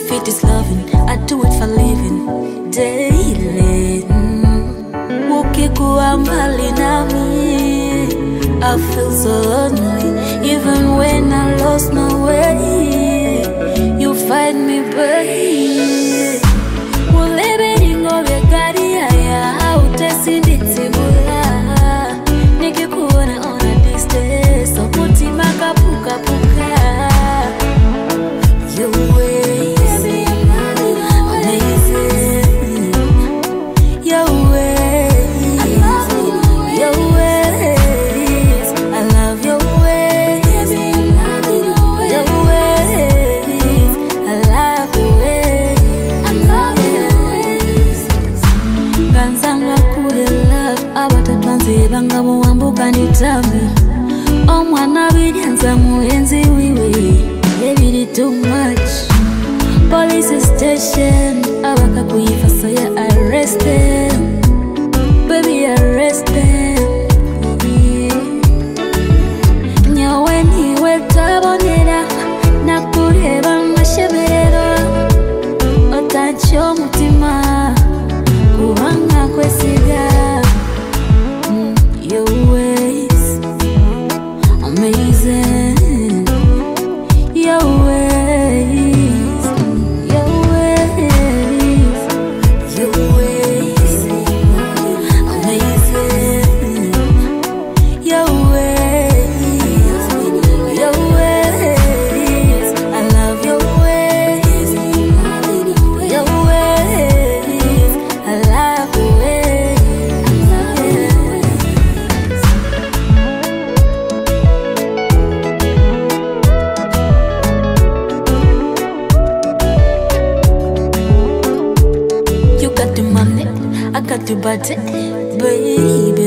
If it is loving, I do it for living daily. Ukikuwa mbali nami, I feel so lonely. Even when I lost my way, you find me, babe. Ulebeningo begari aya, utesinditibula. Nikikuona on a distance, so mutima kapuka puka. Your ways, amazing. Your ways, your ways, I love your ways. Your ways, I love your ways. Ganzanga kule love, abatatwanze banga muwambuka nitami. Omwana bijanza muenzi wiwe, baby too much. Police station, abaka kuyifasa ya arrested. Baby arrested. Nyawe niwe tabonera, nakureba masheberero. Otacho mutima, kubanga kwesiga. Your ways, amazing. Your ways, your ways, your ways, amazing. Your ways, your ways, I love your ways. Your ways, I love your ways. You got the money, I got the body, baby.